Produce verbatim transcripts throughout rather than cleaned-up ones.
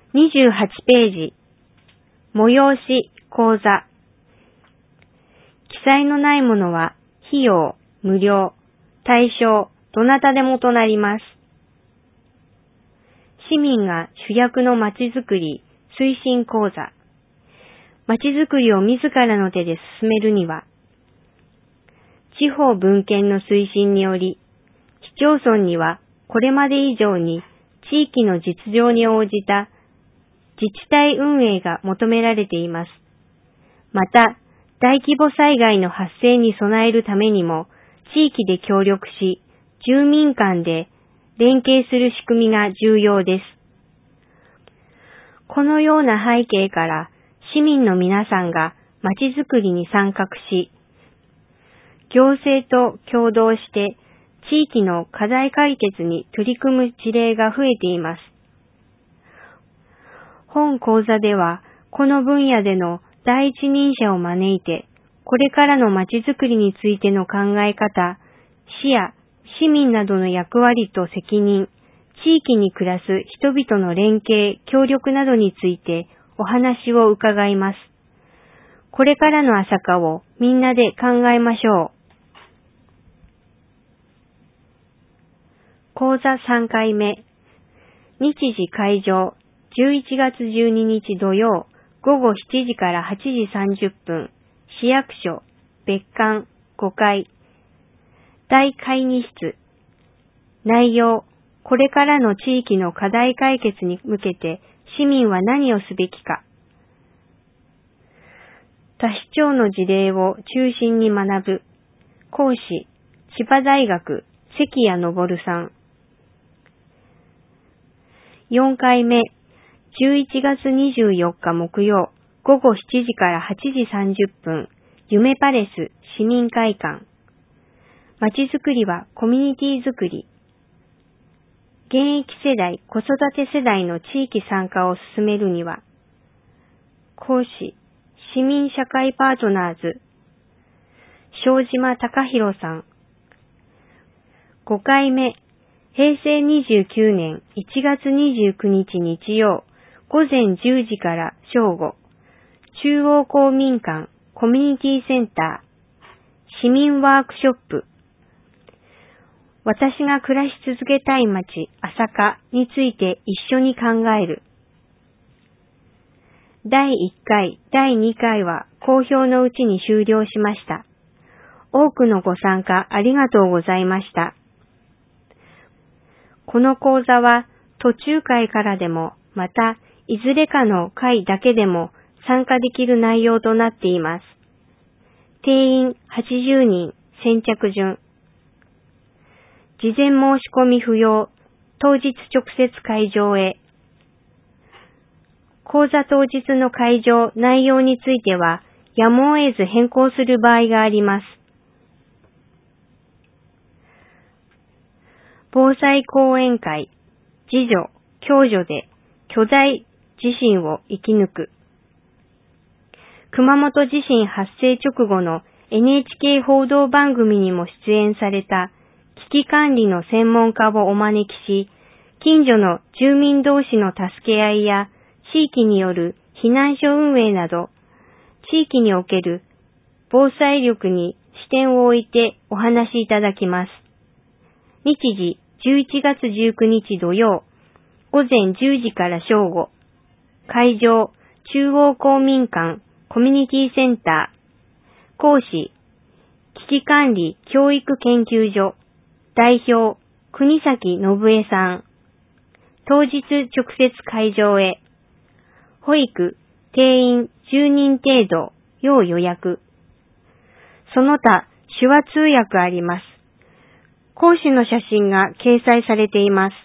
にじゅうはちページ、催し、講座。記載のないものは、費用、無料、対象、どなたでもとなります。市民が主役のまちづくり推進講座。まちづくりを自らの手で進めるには、地方分権の推進により、市町村にはこれまで以上に地域の実情に応じた自治体運営が求められています。また、大規模災害の発生に備えるためにも、地域で協力し、住民間で連携する仕組みが重要です。このような背景から、市民の皆さんがまちづくりに参画し、行政と協働して地域の課題解決に取り組む事例が増えています。本講座では、この分野での第一人者を招いて、これからのまちづくりについての考え方、市や市民などの役割と責任、地域に暮らす人々の連携、協力などについてお話を伺います。これからの朝霞をみんなで考えましょう。講座さんかいめ。日時会場、じゅういちがつじゅうににち土曜、ごごしちじからはちじさんじゅっぷん、市役所、別館、ごかい。大会議室。内容、これからの地域の課題解決に向けて市民は何をすべきか。他市町の事例を中心に学ぶ。講師、千葉大学、関谷昇さん。よんかいめ、じゅういちがつにじゅうよっか木曜、ごごしちじからはちじさんじゅっぷん、夢パレス市民会館。まちづくりはコミュニティづくり。現役世代、子育て世代の地域参加を進めるには、講師、市民社会パートナーズ、庄島隆弘さん。ごかいめ、へいせいにじゅうきゅうねんいちがつにじゅうくにち日曜、ごぜんじゅうじから正午、中央公民館コミュニティセンター、市民ワークショップ、私が暮らし続けたい街、朝霞について一緒に考える。だいいっかい、だいにかいは好評のうちに終了しました。多くのご参加ありがとうございました。この講座は途中回からでも、またいずれかの回だけでも参加できる内容となっています。定員はちじゅうにん、先着順。事前申し込み不要、当日直接会場へ。講座当日の会場、内容については、やむを得ず変更する場合があります。防災講演会、自助、共助で巨大地震を生き抜く。熊本地震発生直後の エヌエイチケー 報道番組にも出演された危機管理の専門家をお招きし、近所の住民同士の助け合いや地域による避難所運営など、地域における防災力に視点を置いてお話しいただきます。日時じゅういちがつじゅうくにち土曜、ごぜんじゅうじから正午。会場、中央公民館コミュニティセンター。講師、危機管理教育研究所。代表、国崎信江さん。当日直接会場へ。保育、定員じゅうにん程度、要予約。その他、手話通訳あります。講師の写真が掲載されています。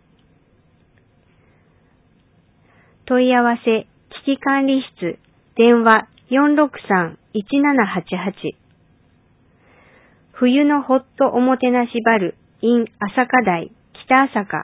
問い合わせ、危機管理室、電話 よんろくさんいちななはちはち。冬のホットおもてなしバル in 朝霞台北朝霞。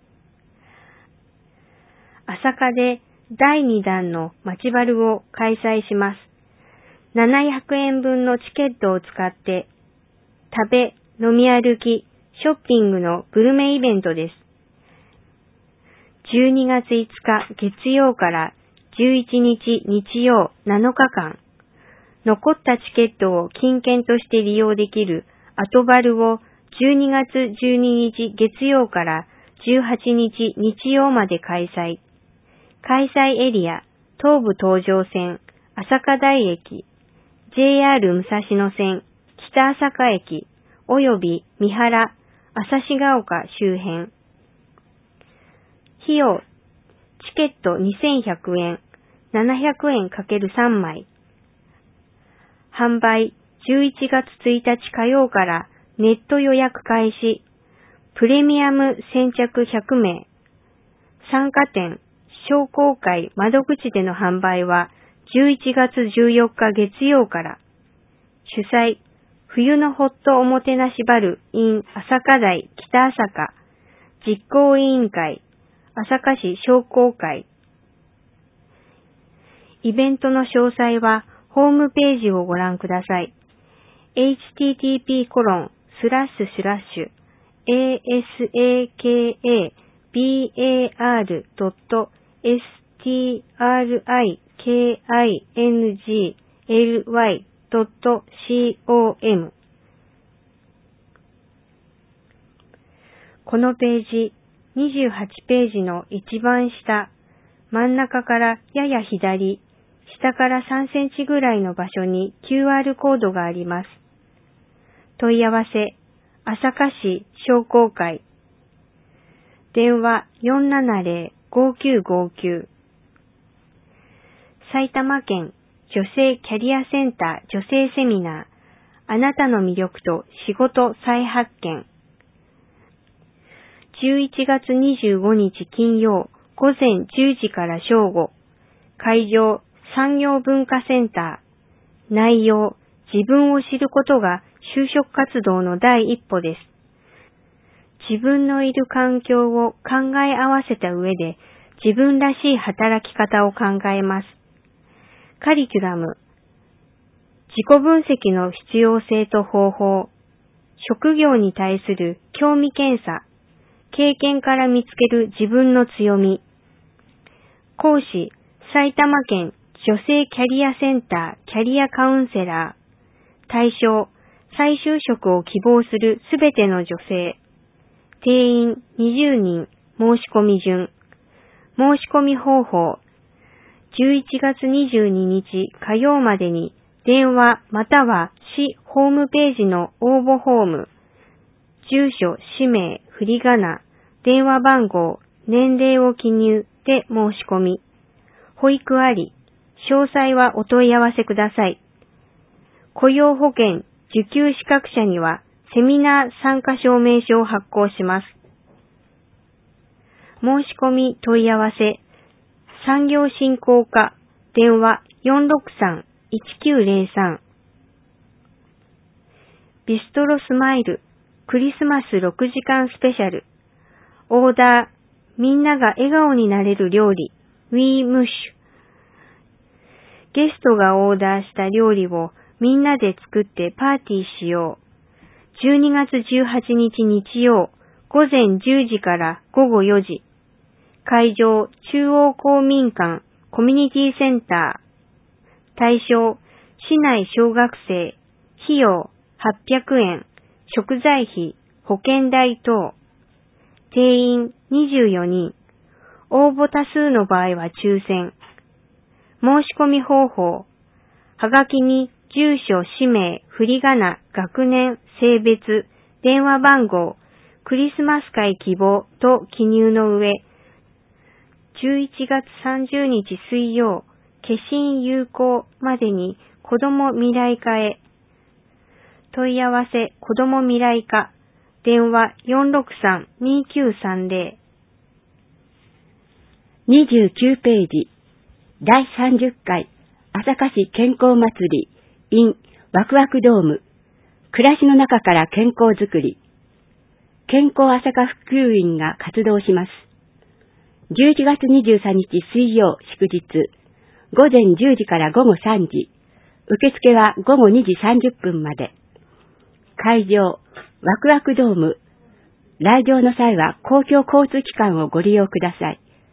朝霞でだいにだんの街バルを開催します。ななひゃくえんぶんのチケットを使って食べ、飲み歩き、ショッピングのグルメイベントです。 じゅうにがついつか月曜からじゅういちにち日曜なのかかん、残ったチケットを金券として利用できる後バルをじゅうにがつじゅうににち月曜からじゅうはちにち日曜まで開催。開催エリア、東武東上線、朝霞台駅、ジェイアール 武蔵野線、北朝霞駅、および三原、旭ヶ丘周辺。費用、チケットにせんひゃくえん、ななひゃくえん ×さん 枚。販売、じゅういちがつついたち火曜からネット予約開始。プレミアム先着ひゃくめい。参加店、商工会窓口での販売はじゅういちがつじゅうよっか月曜から。主催、冬のホットおもてなしバル in 朝霞台北朝霞。実行委員会、朝霞市商工会。イベントの詳細はホームページをご覧ください。エイチティーティーピーコロンスラッシュスラッシュ エーエスエーケーエービーエーアールドットエスティーアールアイケーアイエヌジーエルワイドットコム。このページ、にじゅうはちページの一番下、真ん中からやや左、下からさんセンチぐらいの場所に キューアール コードがあります。問い合わせ、朝霞市商工会。電話 よんななゼロ ごきゅうごきゅう。埼玉県女性キャリアセンター女性セミナー。あなたの魅力と仕事再発見。じゅういちがつにじゅうごにち金曜午前じゅうじから正午。会場産業文化センター。内容、自分を知ることが就職活動の第一歩です。自分のいる環境を考え合わせた上で自分らしい働き方を考えます。カリキュラム、自己分析の必要性と方法、職業に対する興味検査、経験から見つける自分の強み。講師、埼玉県女性キャリアセンターキャリアカウンセラー。対象、再就職を希望するすべての女性。定員にじゅうにん、申し込み順。申し込み方法。じゅういちがつにじゅうににち火曜までに電話または市ホームページの応募フォーム。住所、氏名、振り仮名、電話番号、年齢を記入で申し込み。保育あり。詳細はお問い合わせください。雇用保険受給資格者にはセミナー参加証明書を発行します。申し込み問い合わせ、産業振興課、電話 よんろくさん いちきゅうゼロさん。ビストロスマイル、クリスマスろくじかんスペシャル。オーダー、みんなが笑顔になれる料理、ウィームッシュ。ゲストがオーダーした料理をみんなで作ってパーティーしよう。じゅうにがつじゅうはちにち日曜、午前じゅうじから午後よじ。会場、中央公民館、コミュニティセンター。対象、市内小学生。費用、はっぴゃくえん。食材費、保険代等。定員、にじゅうよにん。応募多数の場合は抽選。申し込み方法。はがきに住所、氏名、振り仮名、学年、性別、電話番号、クリスマス会希望と記入の上、じゅういちがつさんじゅうにち水曜、消印有効までに子ども未来課へ。問い合わせ子ども未来課、電話 よんろくさん にきゅうさんゼロ。 にじゅうきゅうページ、だいさんじゅっかい朝霞市健康祭り in ワクワクドーム。暮らしの中から健康づくり。健康朝霞普及員が活動します。じゅういちがつにじゅうさんにち水曜祝日、午前じゅうじから午後さんじ。受付は午後にじさんじゅっぷんまで。会場、ワクワクドーム。来場の際は公共交通機関をご利用ください。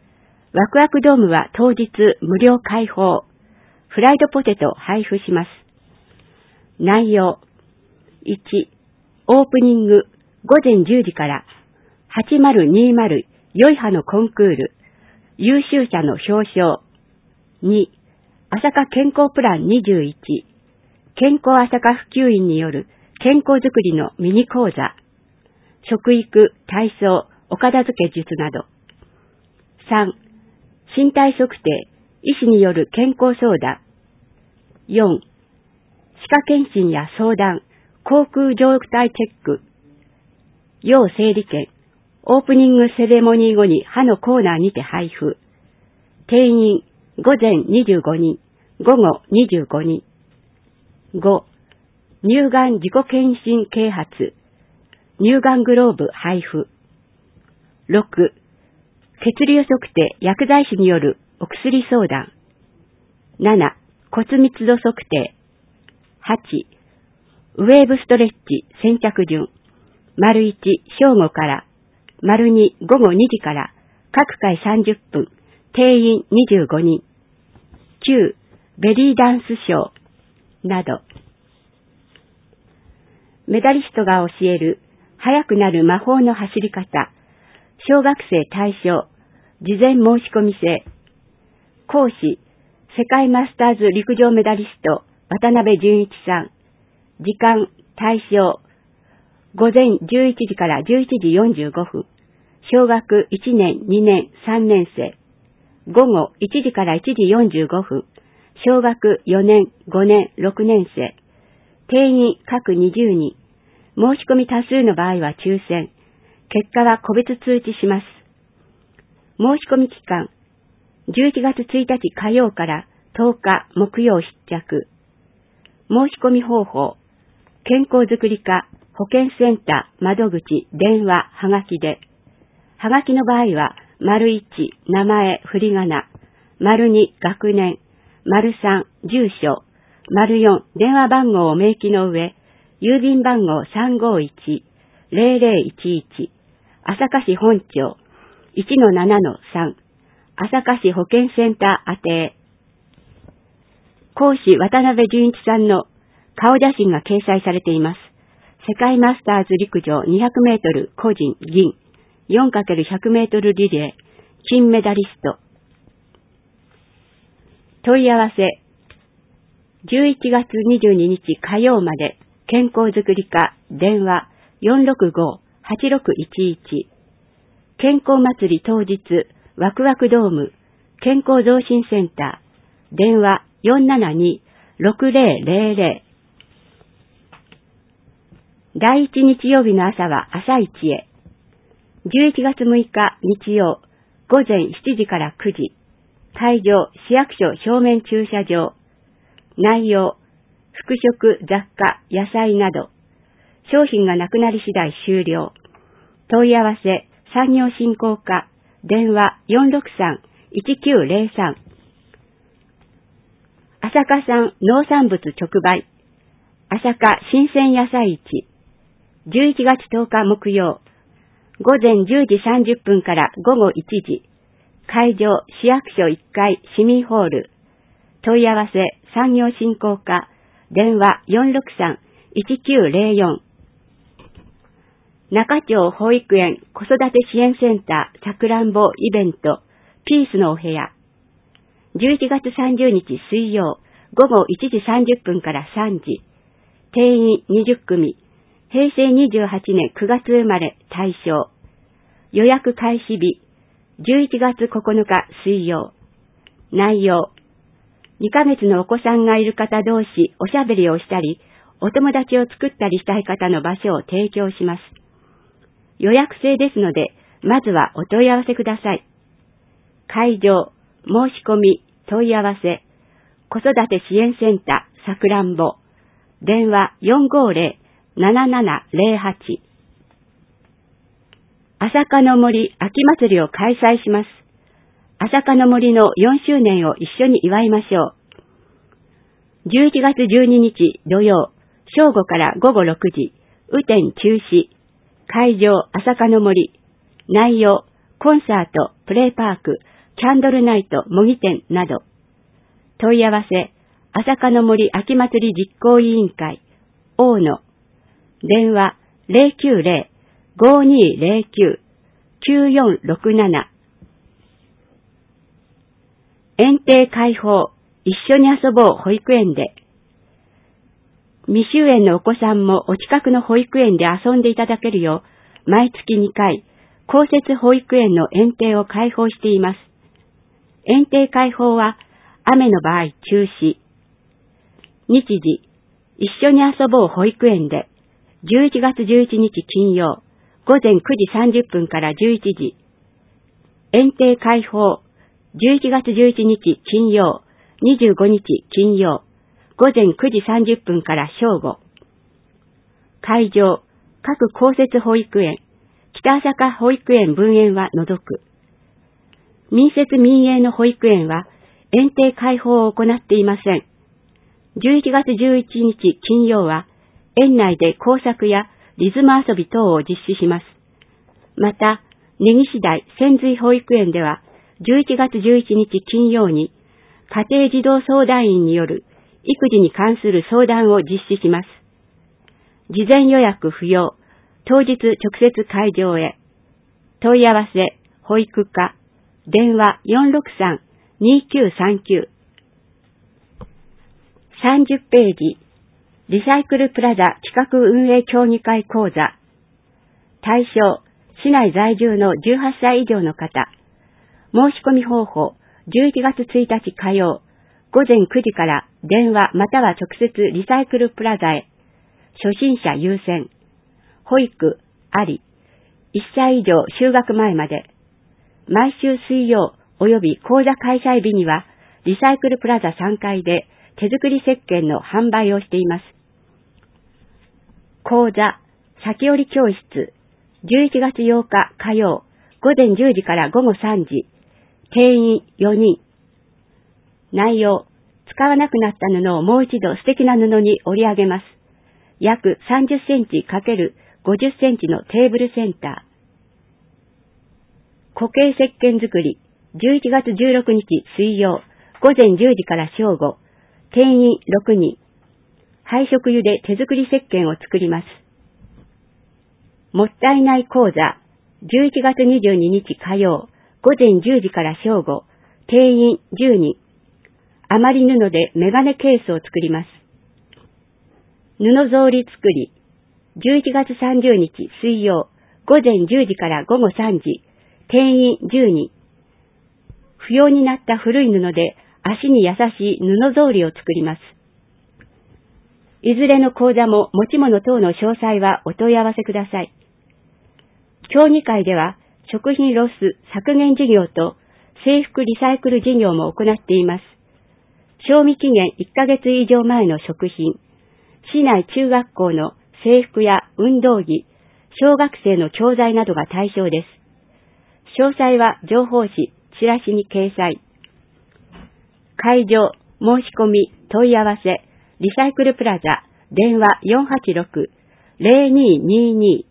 ワクワクドームは当日無料開放。フライドポテト配布します。内容。いち、オープニングごぜんじゅうじからはちまるにまるよいはのコンクール優秀者の表彰。に、朝霞健康プランにじゅういち健康朝霞普及員による健康づくりのミニ講座。食育、体操、お片付け術など。さん、身体測定、医師による健康相談。よん、歯科検診や相談、口腔状態チェック。要整理券、オープニングセレモニー後に歯のコーナーにて配布。定員、午前にじゅうごにん、午後にじゅうごにん。ご、乳がん自己検診啓発、乳がんグローブ配布。ろく、血流測定薬剤師によるお薬相談。なな、骨密度測定。はち、ウェーブストレッチ先着順。丸いち、正午から、丸に、午後にじから、各回さんじゅっぷん、定員にじゅうごにん。きゅう、ベリーダンスショー。など。メダリストが教える、速くなる魔法の走り方。小学生対象、事前申し込み制。講師、世界マスターズ陸上メダリスト、渡辺淳一さん。時間、対象、午前じゅういちじからじゅういちじよんじゅうごふん。小学いちねん、にねん、さんねん生。午後いちじからいちじよんじゅうごふん。小学よねん、ごねん、ろくねん生。定員各にじゅうにん。申し込み多数の場合は抽選。結果は個別通知します。申し込み期間、じゅういちがつついたち火曜からとおか木曜必着。申し込み方法、健康づくり課、保健センター、窓口、電話、はがきで。はがきの場合は、丸いち、名前、振り仮名、丸に、学年、丸さん、住所、丸よん、電話番号を明記の上、郵便番号 さんごいち ゼロゼロいちいち、朝霞市本町 いちのななのさん、朝霞市保健センター宛て。講師渡辺淳一さんの顔写真が掲載されています。世界マスターズ陸上にひゃくメートル個人銀 よんかけるひゃくメートルリレー金メダリスト。問い合わせじゅういちがつにじゅうににち火曜まで健康づくり課電話 よんろくご はちろくいちいち 健康祭り当日ワクワクドーム健康増進センター電話 よんななに ろくぜろぜろぜろ。だいいち日曜日の朝は朝一へ。じゅういちがつむいか日曜午前しちじからくじ。会場市役所正面駐車場。内容服飾、雑貨、野菜など。商品がなくなり次第終了。問い合わせ産業振興課電話 よんろくさん いちきゅうゼロさん。朝霞産農産物直売朝霞新鮮野菜市じゅういちがつとおか木曜午前じゅうじさんじゅっぷんから午後いちじ。会場市役所いっかい市民ホール。問い合わせ産業振興課電話 よんろくさん いちきゅうゼロよん。中町保育園子育て支援センターさくらんぼイベントピースのお部屋。じゅういちがつさんじゅうにち水曜午後いちじさんじゅっぷんからさんじ。定員にじゅっくみ。へいせいにじゅうはちねんくがつ生まれ対象。予約開始日じゅういちがつここのか水曜。内容にかげつのお子さんがいる方同士おしゃべりをしたりお友達を作ったりしたい方の場所を提供します。予約制ですのでまずはお問い合わせください。会場申し込み問い合わせ子育て支援センターさくらんぼ電話 よんごゼロ ななななゼロはち。朝霞の森秋祭りを開催します。朝霞の森のよんしゅうねんを一緒に祝いましょう。じゅういちがつじゅうににち土曜正午から午後ろくじ雨天中止。会場朝霞の森。内容コンサートプレイパークキャンドルナイト模擬店など。問い合わせ、朝霞の森秋祭り実行委員会、大野。電話、ゼロきゅうゼロ ごにーゼロきゅう きゅうよんろくなな。園庭開放、一緒に遊ぼう保育園で。未就園のお子さんもお近くの保育園で遊んでいただけるよう、毎月にかい、公設保育園の園庭を開放しています。園庭開放は、雨の場合中止。日時、一緒に遊ぼう保育園で、じゅういちがつじゅういちにち金曜、午前くじさんじゅっぷんからじゅういちじ。園庭開放、じゅういちがつじゅういちにち金曜、にじゅうごにち金曜、午前くじさんじゅっぷんから正午。会場、各公設保育園、北朝霞保育園分園は除く。民設民営の保育園は、園庭開放を行っていません。じゅういちがつじゅういちにち金曜は、園内で工作やリズム遊び等を実施します。また、根岸台千髄保育園では、じゅういちがつじゅういちにち金曜に、家庭児童相談員による育児に関する相談を実施します。事前予約不要、当日直接会場へ。問い合わせ、保育課、電話 よんろくさん にきゅうさんきゅう。さんじゅっページ、リサイクルプラザ企画運営協議会講座。対象、市内在住のじゅうはっさい以上の方。申し込み方法、じゅういちがつついたち火曜、午前くじから電話または直接リサイクルプラザへ。初心者優先。保育、あり。いっさい以上就学前まで。毎週水曜及び講座開催日には、リサイクルプラザさんかいで手作り石鹸の販売をしています。講座、先折り教室、じゅういちがつようか火曜、午前じゅうじから午後さんじ。定員よにん。内容、使わなくなった布をもう一度素敵な布に織り上げます。約さんじゅっセンチ ×ごじゅっセンチのテーブルセンター。固形石鹸作り、じゅういちがつじゅうろくにち水曜、午前じゅうじから正午。定員ろくにん。配色油で手作り石鹸を作ります。もったいない講座、じゅういちがつにじゅうににち火曜、午前じゅうじから正午。定員じゅうにん。余り布でメガネケースを作ります。布草履作り、じゅういちがつさんじゅうにち水曜、午前じゅうじから午後さんじ。定員じゅうにん。不要になった古い布で足に優しい布草履を作ります。いずれの講座も持ち物等の詳細はお問い合わせください。協議会では食品ロス削減事業と制服リサイクル事業も行っています。賞味期限いっかげつ以上前の食品、市内中学校の制服や運動着、小学生の教材などが対象です。詳細は情報誌、チラシに掲載。会場、申し込み、問い合わせ、リサイクルプラザ、電話 よんはちろく ゼロににに。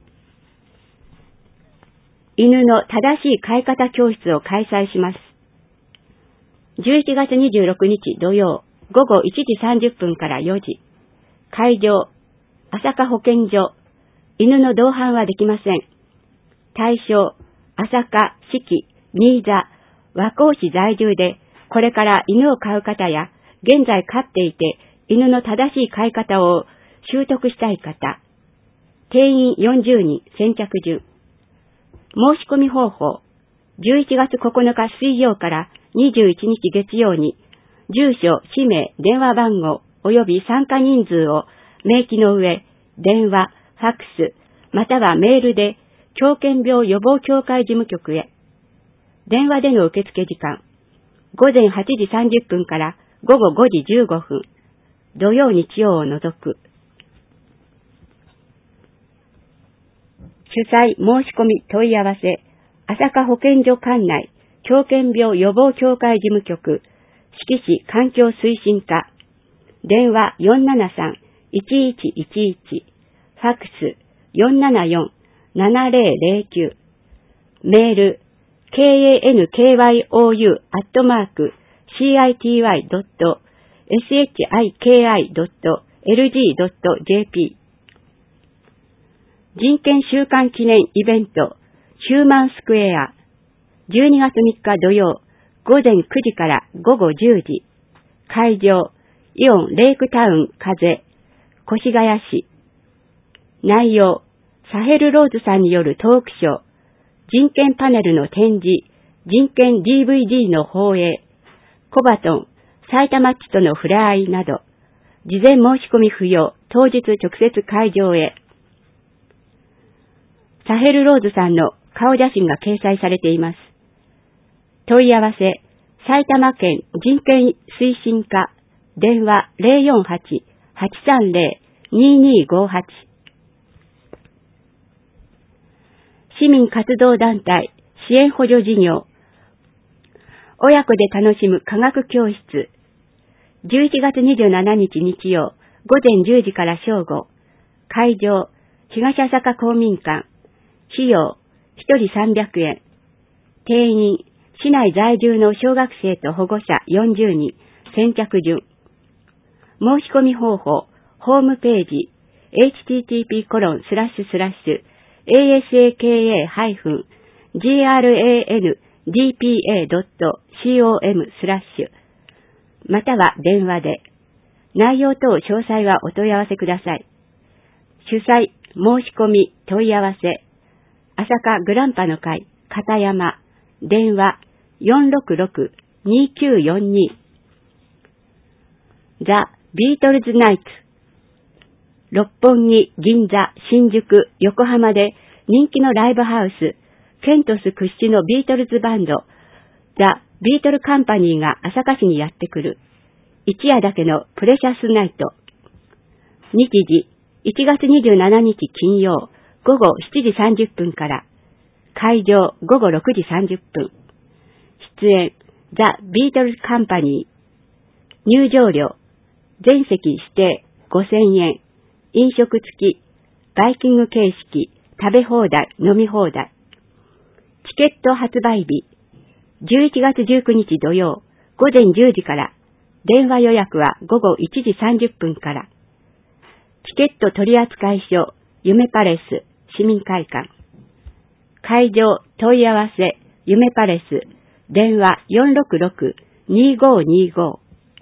犬の正しい飼い方教室を開催します。じゅういちがつにじゅうろくにち土曜、午後いちじさんじゅっぷんからよじ。会場、朝霞保健所。犬の同伴はできません。対象、朝霞、四季、新座、和光市在住で、これから犬を飼う方や、現在飼っていて、犬の正しい飼い方を習得したい方。定員よんじゅうにん、先着順。申し込み方法。じゅういちがつここのか水曜からにじゅういちにち月曜に、住所、氏名、電話番号、及び参加人数を明記の上、電話、ファックス、またはメールで、狂犬病予防協会事務局へ。電話での受付時間。午前はちじさんじゅっぷんから午後ごじじゅうごふん。土曜日曜を除く。主催申し込み問い合わせ、朝霞保健所管内、狂犬病予防協会事務局、志木市環境推進課。電話 よんななさん いちいちいちいち、ファックス よんななよん ななゼロゼロきゅう、メールケーエーエヌケーワイオーユー アットマーク シーアイティーワイ ドット エスエイチアイケーアイ ドット エルジー ドット ジェーピー 人権週間記念イベントヒューマンスクエアじゅうにがつみっか土曜午前くじから午後じゅうじ会場イオンレイクタウン風越谷市内容サヘル・ローズさんによるトークショー人権パネルの展示人権 ディーブイディー の放映コバトン埼玉地との触れ合いなど事前申し込み不要当日直接会場へサヘル・ローズさんの顔写真が掲載されています。問い合わせ埼玉県人権推進課電話 ゼロよんはち はちさんゼロ ににごはち市民活動団体支援補助事業親子で楽しむ科学教室じゅういちがつにじゅうしちにち日曜午前じゅうじから正午会場東朝霞公民館費用ひとりさんびゃくえん定員市内在住の小学生と保護者よんじゅうにん先着順申し込み方法ホームページ エイチティーティーピーコロンスラッシュスラッシュ エーエスエーケーエー ハイフン ジーアールエーエヌディーピーエー ドット コム スラッシュまたは電話で内容等詳細はお問い合わせください。主催申し込み問い合わせ朝霞グランパの会片山電話 よんろくろく にきゅうよんに ザ・ビートルズナイト六本木、銀座、新宿、横浜で人気のライブハウスケントス屈指のビートルズバンドザ・ビートルカンパニーが朝霞市にやってくる一夜だけのプレシャスナイト日時いちがつにじゅうしちにち金曜午後しちじさんじゅっぷんから会場午後ろくじさんじゅっぷん出演ザ・ビートルズカンパニー入場料全席指定ごせんえん飲食付きバイキング形式食べ放題飲み放題チケット発売日じゅういちがつじゅうくにち土曜午前じゅうじから電話予約は午後いちじさんじゅっぷんからチケット取扱所夢パレス市民会館会場問い合わせ夢パレス電話 よんろくろく にごにご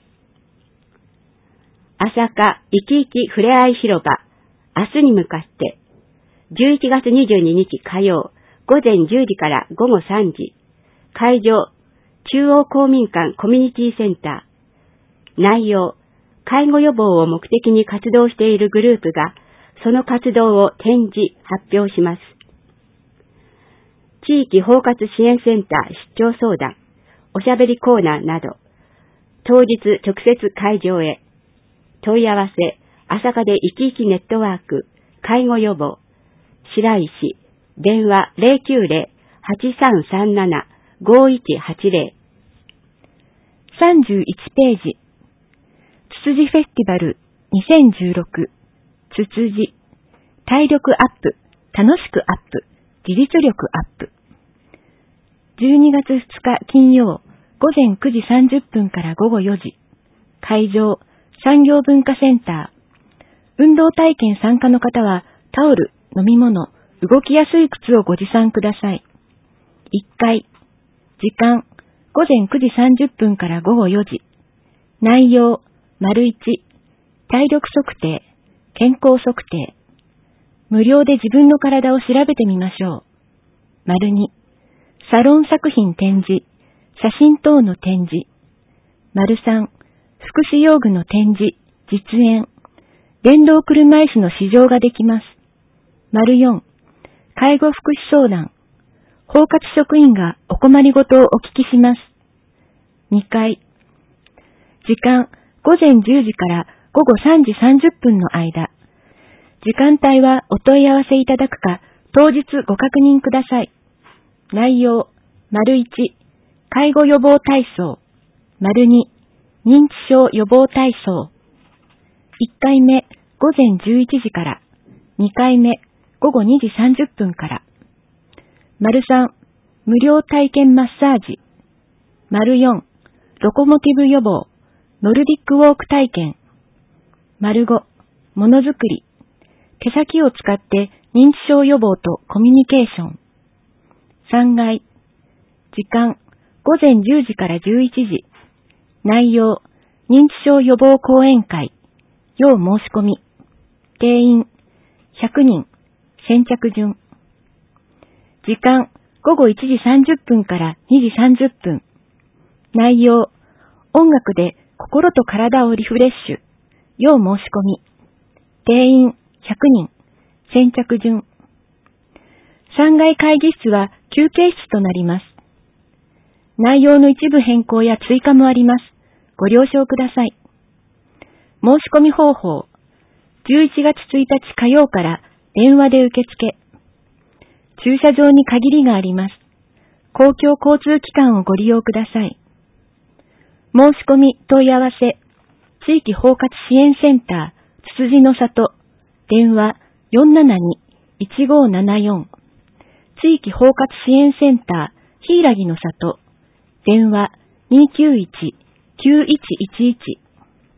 朝霞いきいきふれあい広場明日に向かってじゅういちがつにじゅうににち火曜午前じゅうじから午後さんじ会場中央公民館コミュニティセンター内容介護予防を目的に活動しているグループがその活動を展示発表します。地域包括支援センター出張相談おしゃべりコーナーなど当日直接会場へ問い合わせ朝霞でいきいきネットワーク介護予防白石電話 ゼロきゅうゼロ はちさんさんなな ごいちはちゼロさんじゅういちページつつじフェスティバルにせんじゅうろくつつじ体力アップ楽しくアップ自立力アップじゅうにがつふつか金曜午前くじさんじゅっぷんから午後よじ会場産業文化センター運動体験参加の方はタオル飲み物動きやすい靴をご持参ください。いっかい時間午前くじさんじゅっぷんから午後よじ内容丸いち体力測定健康測定無料で自分の体を調べてみましょう。丸にサロン作品展示写真等の展示丸さん福祉用具の展示実演電動車椅子の試乗ができます。丸よん介護福祉相談包括職員がお困りごとをお聞きします。にかい時間午前じゅうじから午後さんじさんじゅっぷんの間時間帯はお問い合わせいただくか当日ご確認ください。内容丸いち介護予防体操丸に認知症予防体操いっかいめ午前じゅういちじからにかいめ午後にじさんじゅっぷんから丸さん無料体験マッサージ。丸よん、ロコモティブ予防、ノルディックウォーク体験。丸ご、ものづくり。手先を使って認知症予防とコミュニケーション。さんがい。時間、ごぜんじゅうじからじゅういちじ。内容、認知症予防講演会。要申し込み。定員、ひゃくにん。先着順。時間、ごごいちじさんじゅっぷんからにじさんじゅっぷん。内容、音楽で心と体をリフレッシュ。要申し込み。定員、ひゃくにん。先着順。さんがい会議室は休憩室となります。内容の一部変更や追加もあります。ご了承ください。申し込み方法。じゅういちがつついたち火曜から電話で受付。駐車場に限りがあります。公共交通機関をご利用ください。申し込み問い合わせ。地域包括支援センター、つつじの里。電話 よんななにーいちごーななよん。地域包括支援センター、ひいらぎの里。電話 にーきゅういちーきゅういちいちいち。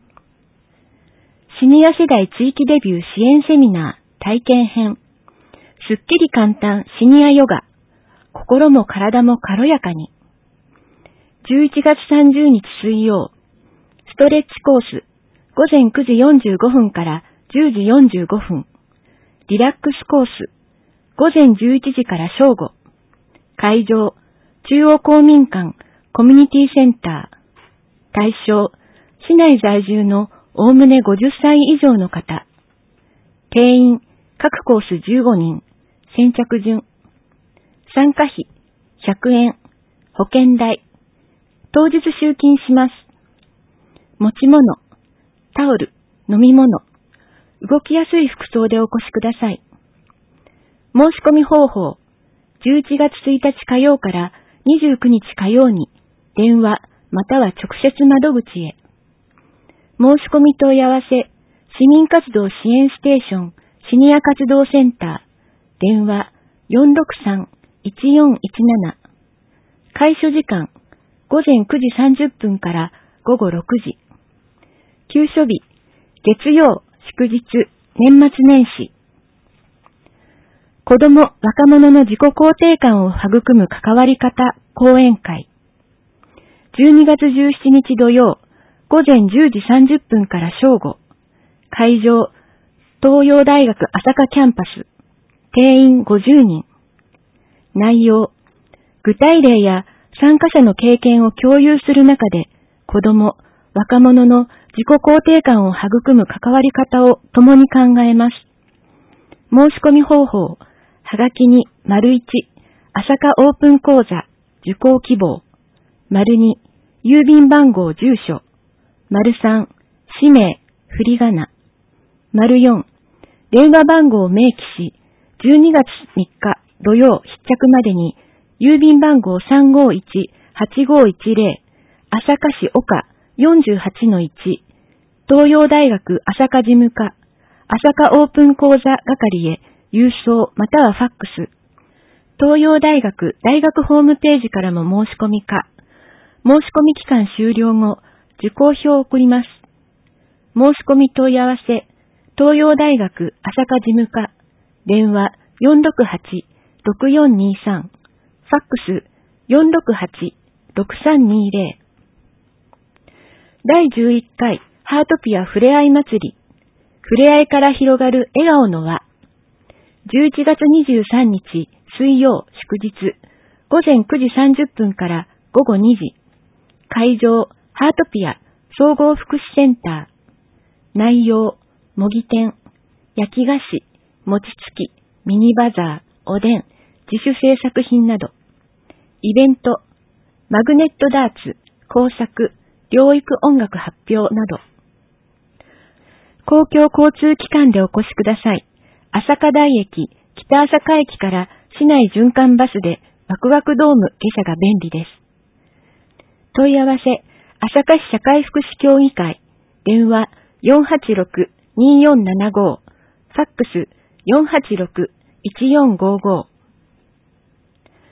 シニア世代地域デビュー支援セミナー体験編。すっきり簡単シニアヨガ。心も体も軽やかに。じゅういちがつさんじゅうにち水曜。ストレッチコース。ごぜんくじよんじゅうごふんからじゅうじよんじゅうごふん。リラックスコース。ごぜんじゅういちじから正午。会場。中央公民館コミュニティセンター。対象。市内在住のおおむねごじゅっさい以上の方。定員。各コースじゅうごにん。先着順。参加費。ひゃくえん。保険代。当日集金します。持ち物。タオル。飲み物。動きやすい服装でお越しください。申し込み方法。じゅういちがつついたち火曜からにじゅうくにち火曜に電話または直接窓口へ。申し込み問い合わせ。市民活動支援ステーションシニア活動センター。電話 よんろくさんいちよんいちなな。開所時間ごぜんくじさんじゅっぷんからごごろくじ。休所日月曜、祝日、年末年始。子ども、若者の自己肯定感を育む関わり方講演会。じゅうにがつじゅうしちにち土曜、ごぜんじゅうじさんじゅっぷんから正午。会場、東洋大学朝霞キャンパス。定員ごじゅうにん。内容、具体例や参加者の経験を共有する中で、子ども、若者の自己肯定感を育む関わり方を共に考えます。申し込み方法、はがきに、丸いち、朝霞オープン講座、受講希望。丸に、郵便番号住所。丸さん、氏名、振り仮名。丸よん、電話番号を明記し、じゅうにがつみっか土曜必着までに、郵便番号 さんごいちはちごいちぜろ、朝霞市岡 よんじゅうはちのいち、東洋大学朝霞事務課、朝霞オープン講座係へ郵送またはファックス。東洋大学大学ホームページからも申し込みか。申し込み期間終了後、受講票を送ります。申し込み問い合わせ、東洋大学朝霞事務課、電話 よんろくはちろくよんにさん、ファックス よんろくはちろくさんにぜろ。だいじゅういっかいハートピアふれあい祭り。ふれあいから広がる笑顔の輪。じゅういちがつにじゅうさんにち水曜祝日、ごぜんくじさんじゅっぷんからごごにじ。会場、ハートピア総合福祉センター。内容、模擬店、焼き菓子、餅つき、ミニバザー、おでん、自主制作品など。イベント、マグネットダーツ、工作、療育音楽発表など。公共交通機関でお越しください。朝霞台駅、北朝霞駅から市内循環バスでワクワクドーム下車が便利です。問い合わせ、朝霞市社会福祉協議会、電話 よんはちろくによんななご、ファックス よんはちろくいちよんごご。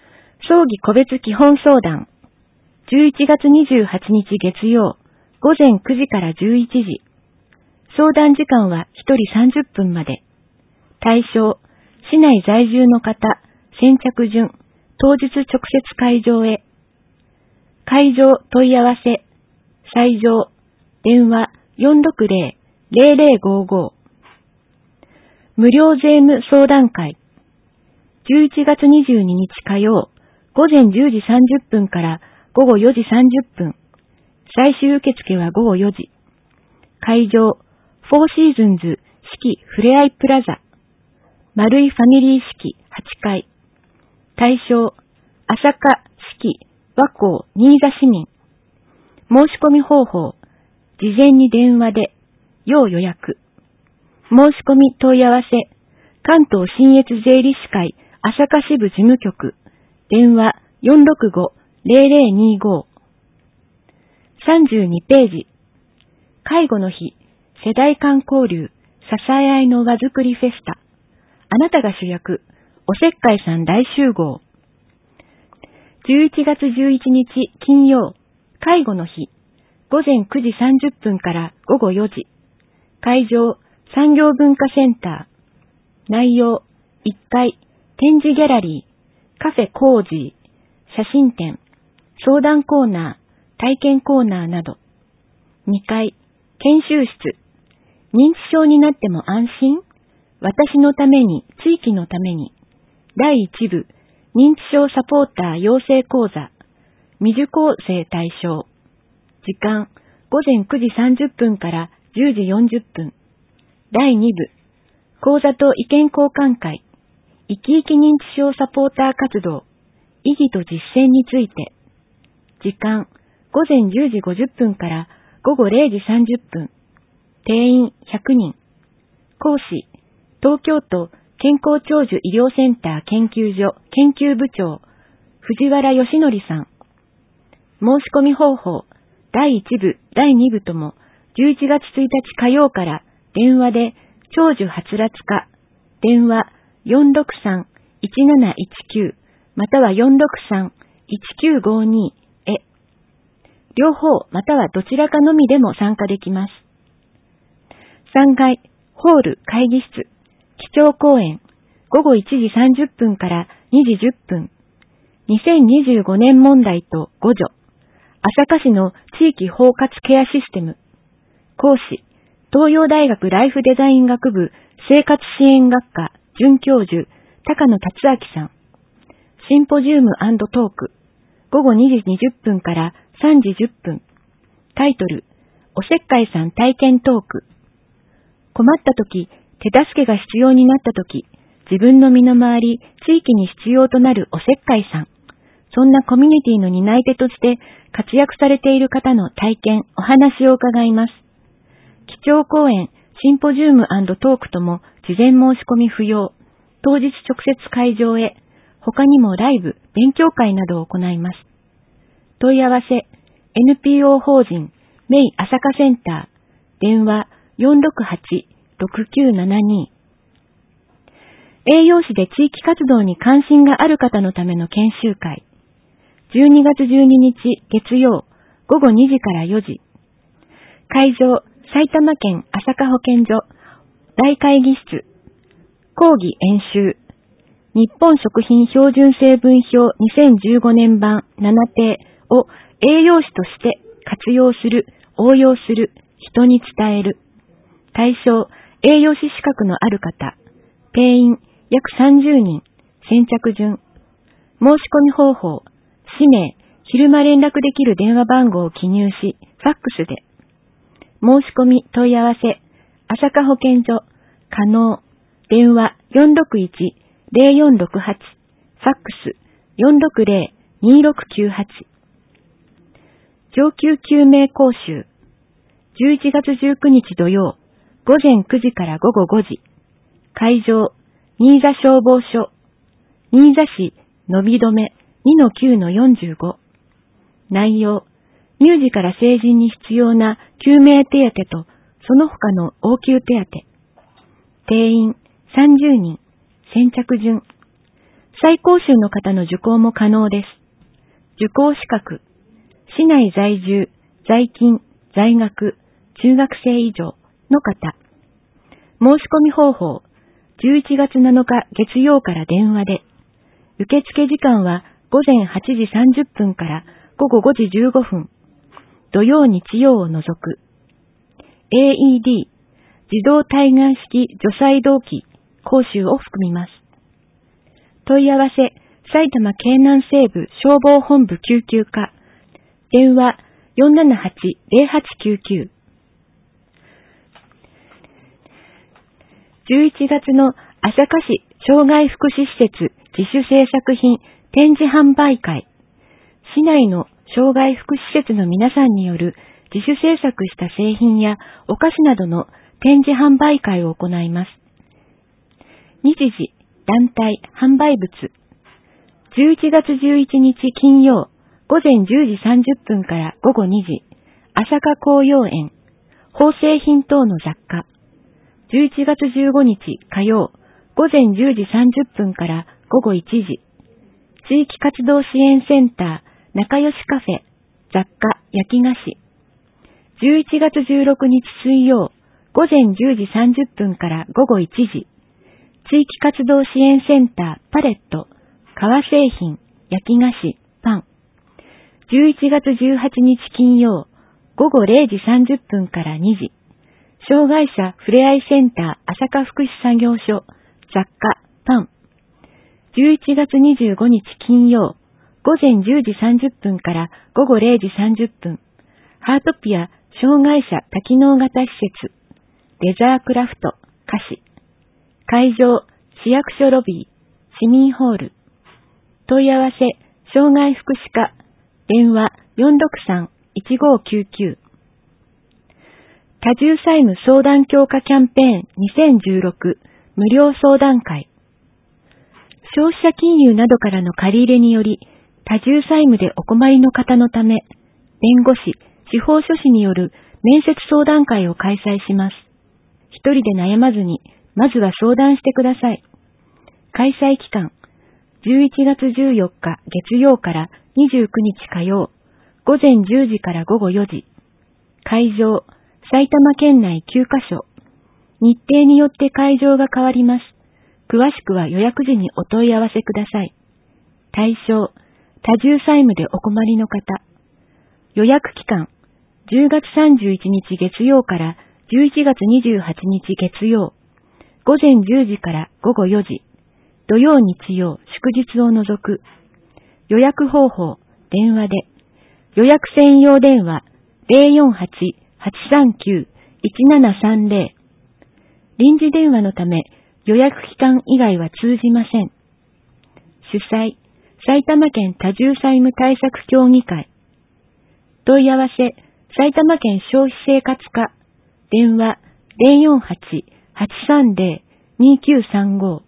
葬儀個別基本相談。じゅういちがつにじゅうはちにち月曜、ごぜんくじからじゅういちじ。相談時間はひとりさんじゅっぷんまで。対象、市内在住の方、先着順、当日直接会場へ。会場問い合わせ、斎場、電話 よんろくぜろ ぜろぜろごご。無料税務相談会。じゅういちがつにじゅうににち火曜、ごぜんじゅうじさんじゅっぷんからごごよじさんじゅっぷん。最終受付はごごよじ。会場、フォーシーズンズ四季ふれあいプラザ。丸いファミリー式はちかい。対象、朝霞、四季、和光、新座市民。申し込み方法、事前に電話で、要予約。申し込み問い合わせ、関東信越税理士会朝霞支部事務局、電話 よんろくご ぜろぜろにご。さんじゅうにページ。介護の日、世代間交流、支え合いの輪作りフェスタ。あなたが主役、おせっかいさん大集合。じゅういちがつじゅういちにち金曜、介護の日、ごぜんくじさんじゅっぷんからごごよじ。会場、産業文化センター。内容、いっかい、展示ギャラリー、カフェコージー、写真展、相談コーナー、体験コーナーなど。にかい、研修室、認知症になっても安心？私のために、地域のために。だいいちぶ、認知症サポーター養成講座、未受講生対象。時間、ごぜんくじさんじゅっぷんからじゅうじよんじゅっぷん。だいにぶ、講座と意見交換会、生き生き認知症サポーター活動、意義と実践について。時間、ごぜんじゅうじごじゅっぷんからごごれいじさんじゅっぷん。定員ひゃくにん。講師、東京都健康長寿医療センター研究所研究部長、藤原義則さん。申し込み方法、だいいちぶ、だいにぶともじゅういちがつついたち火曜から電話で長寿はつらつ課、電話 よんろくさん いちなないちきゅう または よんろくさん いちきゅうごに へ。両方またはどちらかのみでも参加できます。さんがい、ホール会議室、基調講演、ごごいちじさんじゅっぷんからにじじゅっぷん。にせんにじゅうごねん問題と互助。朝霞市の地域包括ケアシステム。講師、東洋大学ライフデザイン学部生活支援学科准教授、高野達明さん。シンポジウム&トーク。ごごにじにじゅっぷんからさんじじゅっぷん。タイトル、おせっかいさん体験トーク。困ったとき、手助けが必要になったとき、自分の身の回り、地域に必要となるおせっかいさん。そんなコミュニティの担い手として活躍されている方の体験、お話を伺います。基調講演、シンポジウム&トークとも事前申し込み不要。当日直接会場へ。他にもライブ、勉強会などを行います。問い合わせ、エヌピーオー 法人、メイ朝霞センター、電話 よんろくはち ろくきゅうななに。栄養士で地域活動に関心がある方のための研修会。じゅうにがつじゅうににち月曜、ごごにじからよじ。会場、埼玉県朝霞保健所、大会議室。講義演習。日本食品標準成分表にせんじゅうごねん版ななていを栄養士として活用する、応用する、人に伝える。対象、栄養士資格のある方。定員、約さんじゅうにん。先着順。申し込み方法。氏名、昼間連絡できる電話番号を記入し、ファックスで。申し込み問い合わせ。朝霞保健所。可能。電話 よんろくいち ぜろよんろくはち。ファックス よんろくぜろ にろくきゅうはち。上級救命講習。じゅういちがつじゅうくにち土曜、ごぜんくじからごごごじ。会場、新座消防署。新座市、伸び止め にのきゅうのよんじゅうご。内容、乳児から成人に必要な救命手当と、その他の応急手当。定員、さんじゅうにん。先着順。 再講習の方の受講も可能です。受講資格、市内在住、在勤、在学、中学生以上の方。申し込み方法、じゅういちがつなのか月曜から電話で。受付時間は午前はちじさんじゅっぷんから午後ごじじゅうごふん。土曜日曜を除く。エーイーディー、自動対岸式除細動器講習を含みます。問い合わせ、埼玉県南西部消防本部救急課。電話 よんななはち ゼロはちきゅうきゅう。じゅういちがつの朝霞市障害福祉施設自主制作品展示販売会。市内の障害福祉施設の皆さんによる自主制作した製品やお菓子などの展示販売会を行います。日時、団体、販売物。じゅういちがつじゅういちにち金曜、午前じゅうじさんじゅっぷんから午後にじ、朝霞紅葉園、縫製品等の雑貨。じゅういちがつじゅうごにち火曜、午前じゅうじさんじゅっぷんから午後いちじ、地域活動支援センター、仲良しカフェ、雑貨、焼き菓子。じゅういちがつじゅうろくにち水曜、午前じゅうじさんじゅっぷんから午後いちじ、地域活動支援センター、パレット、革製品、焼き菓子、パン。じゅういちがつじゅうはちにち金曜、午後れいじさんじゅっぷんからにじ、障害者ふれあいセンター、朝霞福祉作業所、雑貨、パン。じゅういちがつにじゅうごにち金曜、午前じゅうじさんじゅっぷんから午後れいじさんじゅっぷん、ハートピア障害者多機能型施設、レザークラフト、菓子。会場、市役所ロビー、市民ホール。問い合わせ、障害福祉課、電話 よんろくさん いちごきゅうきゅう。多重債務相談強化キャンペーンにせんじゅうろく無料相談会。消費者金融などからの借り入れにより、多重債務でお困りの方のため、弁護士、司法書士による面接相談会を開催します。一人で悩まずに、まずは相談してください。開催期間、じゅういちがつじゅうよっか月曜からにじゅうくにち火曜、午前じゅうじから午後よじ。会場、埼玉県内きゅうかしょ。日程によって会場が変わります。詳しくは予約時にお問い合わせください。対象、多重債務でお困りの方。予約期間、じゅうがつさんじゅういちにち月曜からじゅういちがつにじゅうはちにち月曜、午前じゅうじから午後よじ、土曜日曜祝日を除く。予約方法、電話で。予約専用電話 ゼロよんはち はちさんきゅう いちななさんゼロ。臨時電話のため予約期間以外は通じません。主催、埼玉県多重債務対策協議会。問い合わせ、埼玉県消費生活課。電話 ゼロよんはち はちさんゼロ にきゅうさんご。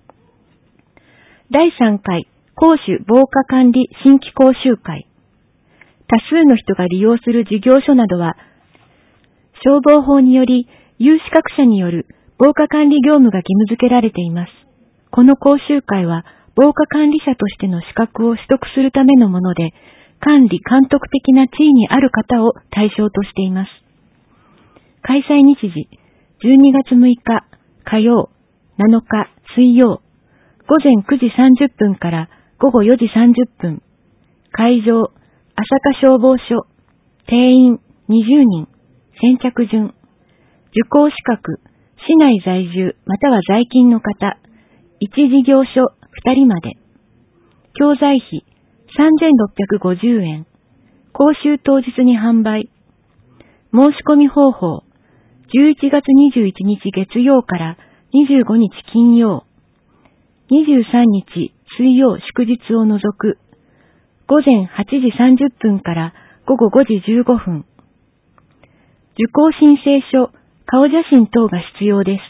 だいさんかい公主防火管理新規講習会。多数の人が利用する事業所などは、消防法により有資格者による防火管理業務が義務付けられています。この講習会は防火管理者としての資格を取得するためのもので、管理監督的な地位にある方を対象としています。開催日時、じゅうにがつむいか火曜、なのか水曜、午前くじさんじゅっぷんから午後よじさんじゅっぷん。会場、朝霞消防署。定員にじゅうにん。先着順。受講資格、市内在住または在勤の方。いち事業所ふたりまで。教材費さんぜんろっぴゃくごじゅうえん。講習当日に販売。申し込み方法、じゅういちがつにじゅういちにち月曜からにじゅうごにち金曜。にじゅうさんにち水曜祝日を除く。午前はちじさんじゅっぷんから午後ごじじゅうごふん。受講申請書、顔写真等が必要です。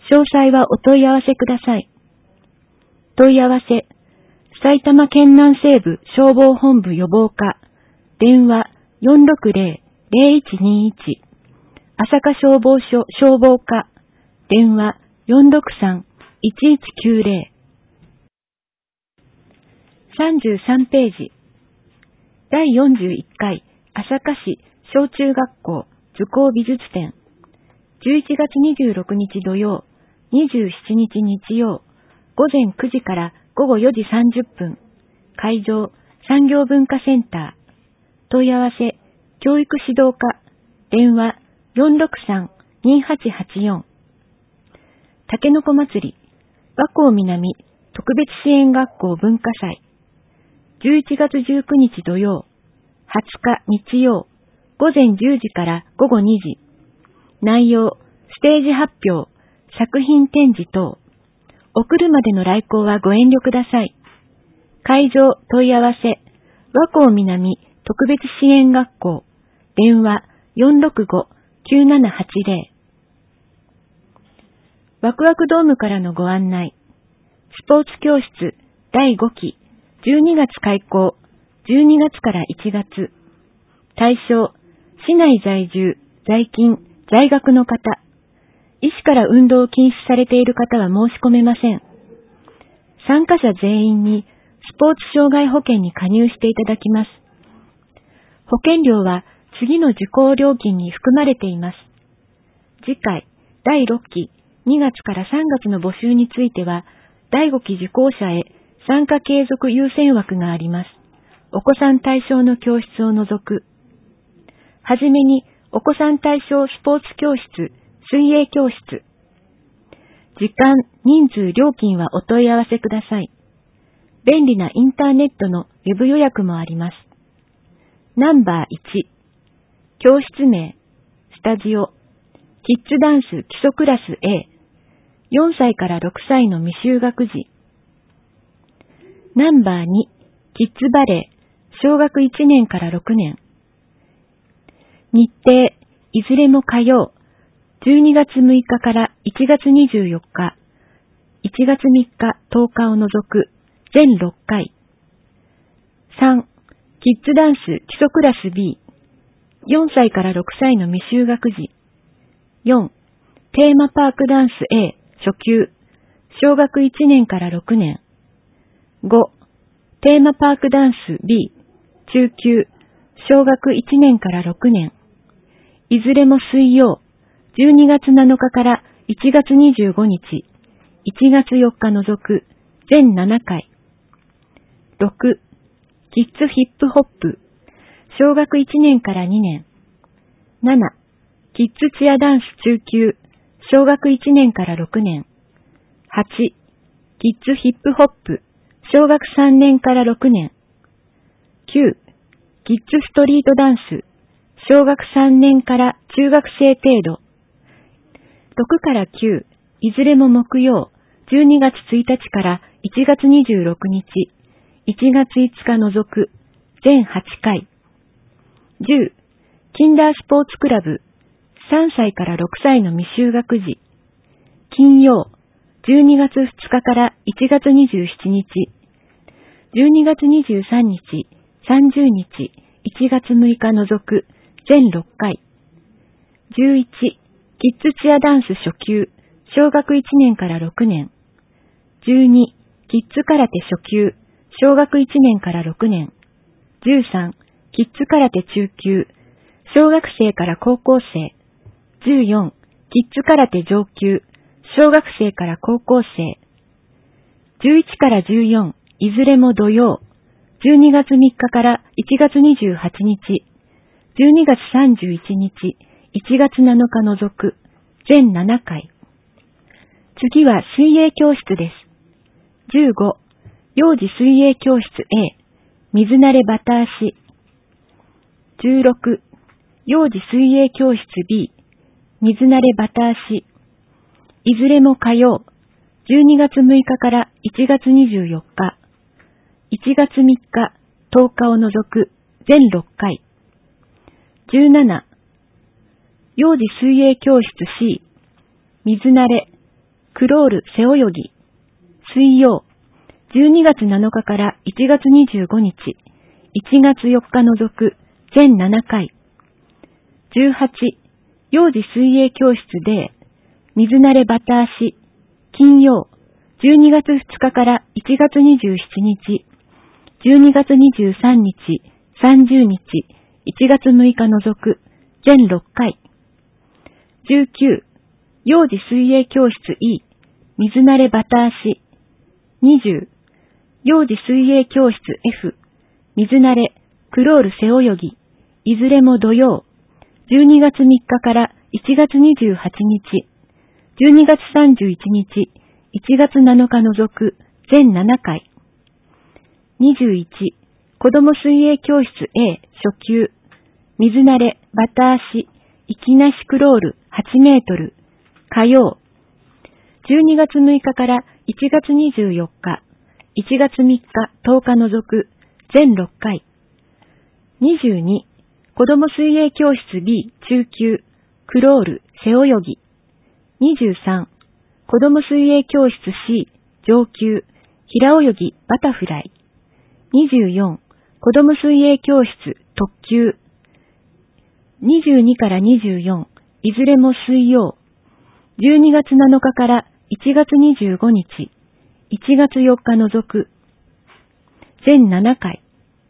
詳細はお問い合わせください。問い合わせ、埼玉県南西部消防本部予防課。電話 よんろくゼロ ゼロいちにいち。朝霞消防署消防課。電話 よんろくさん いちいちきゅうゼロ。 さんじゅうさんページ。だいよんじゅういっかい朝霞市小中学校図工美術展。じゅういちがつにじゅうろくにち土曜、にじゅうしちにち日曜、ごぜんくじからごごよじさんじゅっぷん。会場、産業文化センター。問い合わせ、教育指導課。電話、よんろくさん にはちはちよん。たけのこ祭り、和光南特別支援学校文化祭。じゅういちがつじゅうくにち土曜、はつか日曜、ごぜんじゅうじからごごにじ。内容、ステージ発表、作品展示等。お車での来校はご遠慮ください。会場問い合わせ、和光南特別支援学校。電話 よんろくご きゅうななはちぜろ。ワクワクドームからのご案内。スポーツ教室だいごき、じゅうにがつ開校、じゅうにがつからいちがつ。対象、市内在住、在勤、在学の方。医師から運動を禁止されている方は申し込めません。参加者全員にスポーツ障害保険に加入していただきます。保険料は次の受講料金に含まれています。次回、だいろっき、にがつからさんがつの募集については、だいごき受講者へ参加継続優先枠があります。お子さん対象の教室を除く。はじめに、お子さん対象スポーツ教室、水泳教室。時間、人数、料金はお問い合わせください。便利なインターネットのウェブ予約もあります。ナンバーいち、教室名、スタジオ、キッズダンス基礎クラス A、よんさいからろくさいの未就学児。ナンバーに、キッズバレー、小学いちねんからろくねん。日程、いずれも火曜、じゅうにがつむいかからいちがつにじゅうよっか、いちがつみっか、とおかを除く、全ろっかい。さん、キッズダンス基礎クラス B、よんさいからろくさいの未就学児。よん、テーマパークダンス A、初級、小学いちねんからろくねん。ご、テーマパークダンス B、中級、小学いちねんからろくねん。いずれも水曜、じゅうにがつなのかからいちがつにじゅうごにち、いちがつよっか除く、全ななかい。ろく、キッズヒップホップ、小学いちねんからにねん。なな、キッズチアダンス中級、小学いちねんからろくねん。はち、キッズヒップホップ、小学さんねんからろくねん。きゅう、キッズストリートダンス、小学さんねんから中学生程度。ろくからきゅう、いずれも木曜、じゅうにがつついたちからいちがつにじゅうろくにち、いちがついつか除く、全はちかい。じゅう、キンダースポーツクラブ、さんさいからろくさいの未就学児。金曜、じゅうにがつふつかからいちがつにじゅうしちにち、じゅうにがつにじゅうさんにち、さんじゅうにち、いちがつむいか除く、全ろっかい。じゅういち、キッズチアダンス初級、小学いちねんからろくねん。じゅうに、キッズカラテ初級、小学いちねんからろくねん。じゅうさん、キッズカラテ中級、小学生から高校生。じゅうよん、キッズカラテ上級、小学生から高校生。じゅういちからじゅうよん、いずれも土曜、じゅうにがつみっかからいちがつにじゅうはちにち、じゅうにがつさんじゅういちにち、いちがつなのか除く、全ななかい。次は水泳教室です。じゅうご、幼児水泳教室 A、水慣れバタ足。じゅうろく、幼児水泳教室 B、水慣れバタ足。いずれも火曜、じゅうにがつむいかからいちがつにじゅうよっか、いちがつみっか、とおかを除く、全ろっかい。じゅうなな、幼児水泳教室 C、水慣れ、クロール背泳ぎ。水曜、じゅうにがつなのかからいちがつにじゅうごにち、いちがつよっか除く、全ななかい。じゅうはち、幼児水泳教室 D、水慣れバタ足。金曜、じゅうにがつふつかからいちがつにじゅうしちにち、 じゅうにがつにじゅうさんにち、さんじゅうにち、いちがつむいか除く、全ろっかい。じゅうきゅう、幼児水泳教室 E、水慣れバタ足。にじゅう、幼児水泳教室 F、水慣れ、クロール背泳ぎ、いずれも土曜、じゅうにがつみっかからいちがつにじゅうはちにち、じゅうにがつさんじゅういちにち、いちがつなのか除く、全ななかい。にじゅういち、子供水泳教室 A 初級、水慣れ、バタ足、息なしクロールはちメートル、火曜、じゅうにがつむいかからいちがつにじゅうよっか、いちがつみっか、とおか除く、全ろっかい。にじゅうに、子供水泳教室 B 中級、クロール、背泳ぎ。にじゅうさん、子供水泳教室 C 上級、平泳ぎ、バタフライ。にじゅうよん、子供水泳教室特級。にじゅうにからにじゅうよん、いずれも水曜。じゅうにがつなのかからいちがつにじゅうごにち、いちがつよっか除く。全ななかい。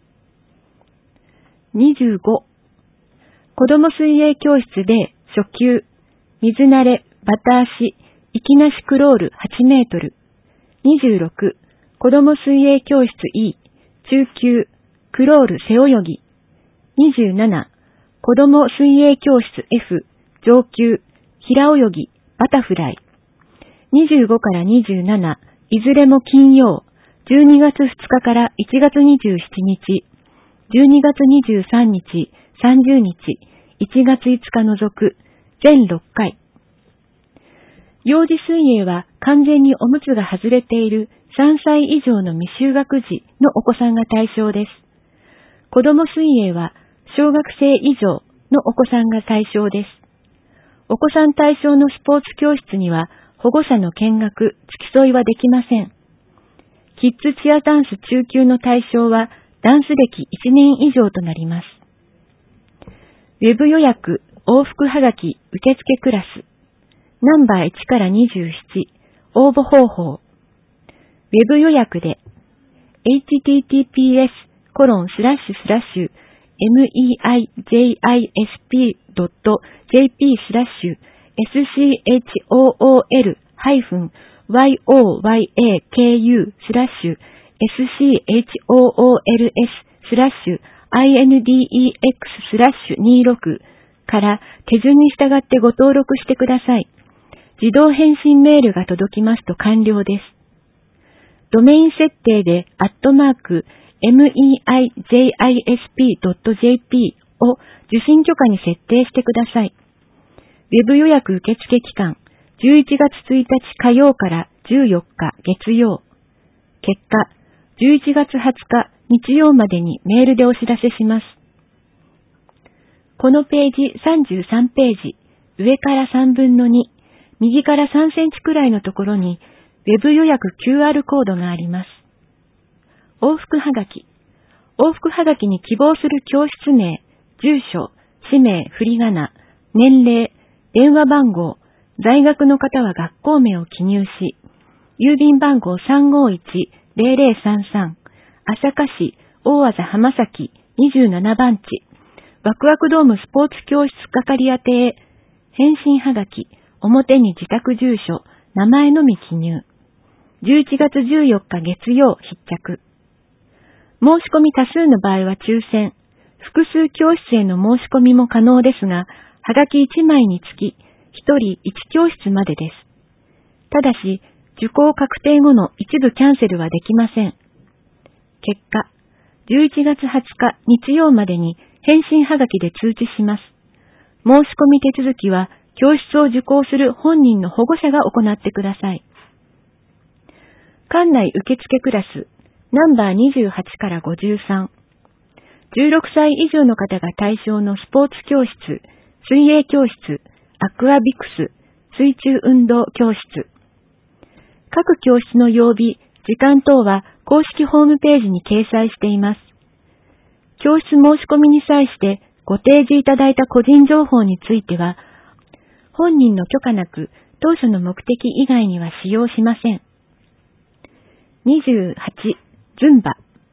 にじゅうご、子供水泳教室で初級、水慣れ、バタ足、息なしクロールはちメートル。にじゅうろく、子供水泳教室 E、中級、クロール背泳ぎ。にじゅうなな、子供水泳教室 F、上級、平泳ぎ、バタフライ。にじゅうごからにじゅうなな、いずれも金曜、じゅうにがつふつかからいちがつにじゅうしちにち、じゅうにがつにじゅうさんにち、さんじゅうにち、いちがついつか除く、全ろっかい。幼児水泳は完全におむつが外れているさんさい以上の未就学児のお子さんが対象です。子供水泳は小学生以上のお子さんが対象です。お子さん対象のスポーツ教室には保護者の見学、付き添いはできません。キッズチアダンス中級の対象はダンス歴いちねん以上となります。ウェブ予約、往復はがき、受付クラス。ナンバーいちからにじゅうなな、応募方法。ウェブ予約で、エイチティーティーピーエスコロンスラッシュスラッシュメイジィスプドットジェーピースラッシュエスシーエイチオーオーエルハイフンワイオーワイエーケーユースラッシュエスシーエイチオーオーエルエススラッシュアイエヌディーイーエックススラッシュにじゅうろくから手順に従ってご登録してください。自動返信メールが届きますと完了です。ドメイン設定でアットマーク メイジィスプドットジェーピー を受信許可に設定してください。ウェブ予約受付期間じゅういちがつついたち火曜からじゅうよっか月曜。結果じゅういちがつはつか日曜までにメールでお知らせします。このページさんじゅうさんページ、上からさんぶんのに、右からさんセンチくらいのところに、ウェブ予約 キューアール コードがあります。往復はがき。往復はがきに希望する教室名、住所、氏名、振り仮名、年齢、電話番号、在学の方は学校名を記入し、郵便番号 さんごいちゼロゼロさんさん、朝霞市大字浜崎にじゅうななばんち、ワクワクドームスポーツ教室係宛てへ、返信はがき、表に自宅住所、名前のみ記入。じゅういちがつじゅうよっか月曜必着。申し込み多数の場合は抽選、複数教室への申し込みも可能ですが、はがきいちまいにつき、ひとりいち教室までです。ただし、受講確定後の一部キャンセルはできません。結果、じゅういちがつはつか日曜までに返信はがきで通知します。申し込み手続きは、教室を受講する本人の保護者が行ってください。館内受付クラス、ナンバーにじゅうはちからごじゅうさん。じゅうろくさい以上の方が対象のスポーツ教室、水泳教室、アクアビクス、水中運動教室。各教室の曜日、時間等は公式ホームページに掲載しています。教室申し込みに際してご提示いただいた個人情報については、本人の許可なく当初の目的以外には使用しません。にじゅうはち、ズンバ。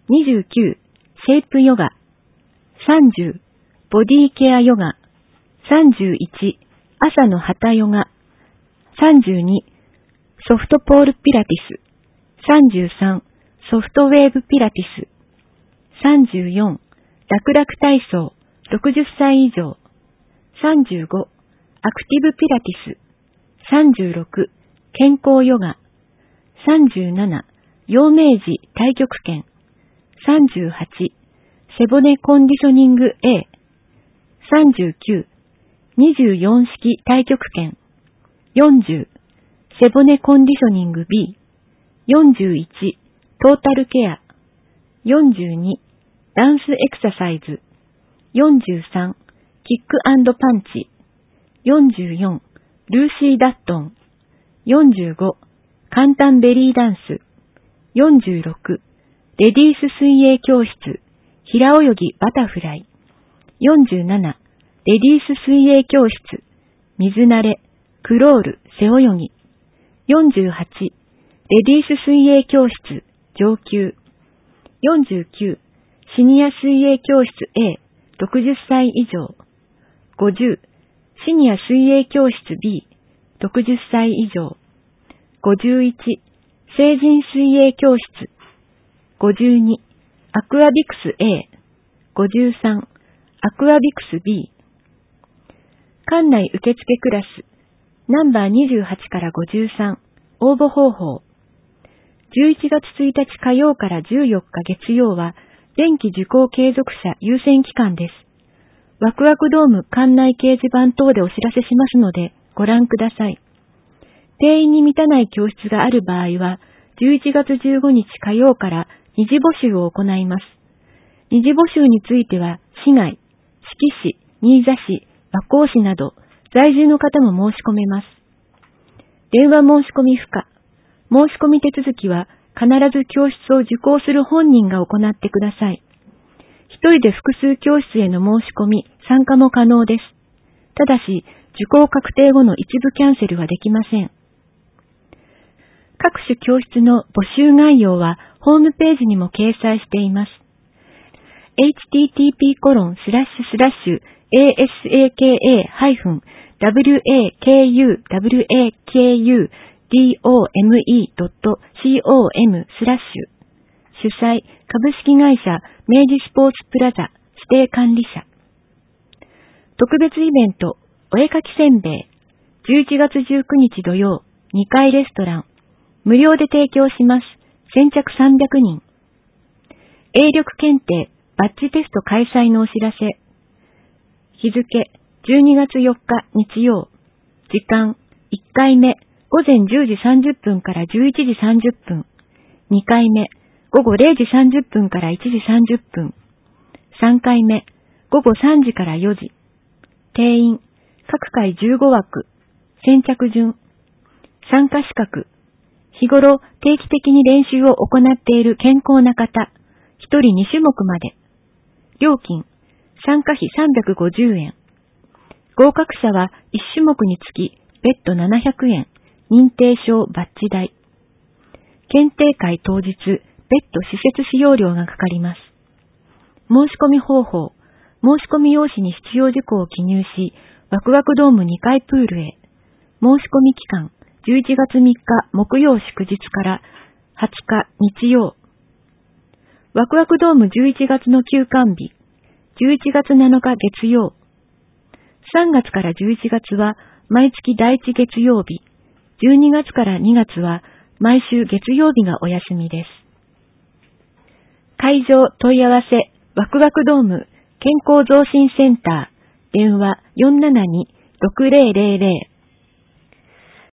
にじゅうきゅう、シェイプヨガ。さんじゅう、ボディケアヨガ。さんじゅういち、朝の旗ヨガ。さんじゅうに、ソフトポールピラティス。さんじゅうさん、ソフトウェーブピラティス。さんじゅうよん、楽々体操、ろくじゅっさい以上。さんじゅうご、アクティブピラティス。さんじゅうろく、健康ヨガ。さんじゅうなな、陽明寺太極拳。さんじゅうはち、背骨コンディショニング A。さんじゅうきゅう、にじゅうよん式太極拳。よんじゅう、背骨コンディショニング B。よんじゅういち、トータルケア。よんじゅうに、ダンスエクササイズ。よんじゅうさん、キック&パンチ。よんじゅうよん、ルーシー・ダットン。よんじゅうご、簡単ベリーダンス。よんじゅうろく、レディース水泳教室。平泳ぎバタフライ。よんじゅうなな、レディース水泳教室。水慣れ、クロール、背泳ぎ。よんじゅうはち、レディース水泳教室、上級。よんじゅうきゅう、シニア水泳教室 A、ろくじゅっさい以上。ごじゅう、シニア水泳教室 B、ろくじゅっさい以上。ごじゅういち、成人水泳教室。ごじゅうに、アクアビクス A。ごじゅうさん、アクアビクス B。館内受付クラス、ナンバーにじゅうはちからごじゅうさん、応募方法。じゅういちがつついたち火曜からじゅうよっか月曜は、前期受講継続者優先期間です。ワクワクドーム館内掲示板等でお知らせしますので、ご覧ください。定員に満たない教室がある場合は、じゅういちがつじゅうごにち火曜から二次募集を行います。二次募集については、市外、志木市、新座市、和光市など、在住の方も申し込めます。電話申し込み不可。申し込み手続きは、必ず教室を受講する本人が行ってください。一人で複数教室への申し込み、参加も可能です。ただし、受講確定後の一部キャンセルはできません。各種教室の募集概要はホームページにも掲載しています。エイチティーティーピーコロンスラッシュスラッシュエーエスエーケーエーハイフンダブリューエーケーユーダブリューエーケーユードームドットコムスラッシュ主催株式会社明治スポーツプラザ指定管理者特別イベントお絵かきせんべいじゅういちがつじゅうくにち土曜にかいレストラン無料で提供します。先着さんびゃくにん。英力検定バッジテスト開催のお知らせ。日付じゅうにがつよっか日曜。時間いっかいめ午前じゅうじさんじゅっぷんからじゅういちじさんじゅっぷん。にかいめ午後れいじさんじゅっぷんからいちじさんじゅっぷん。さんかいめ午後さんじからよじ。定員各回じゅうごわく。先着順。参加資格日頃定期的に練習を行っている健康な方、ひとりにしゅもくまで。料金、参加費さんびゃくごじゅうえん。合格者はいちしゅもくにつき別途ななひゃくえん、認定証バッジ代。検定会当日、別途施設使用料がかかります。申し込み方法、申し込み用紙に必要事項を記入し、ワクワクドームにかいプールへ。申し込み期間、じゅういちがつみっか木曜祝日からはつか日曜。ワクワクドームじゅういちがつの休館日、じゅういちがつなのか月曜。さんがつからじゅういちがつは毎月だいいち月曜日、じゅうにがつからにがつは毎週月曜日がお休みです。会場問い合わせ、ワクワクドーム健康増進センター、電話 よんななにろくぜろぜろ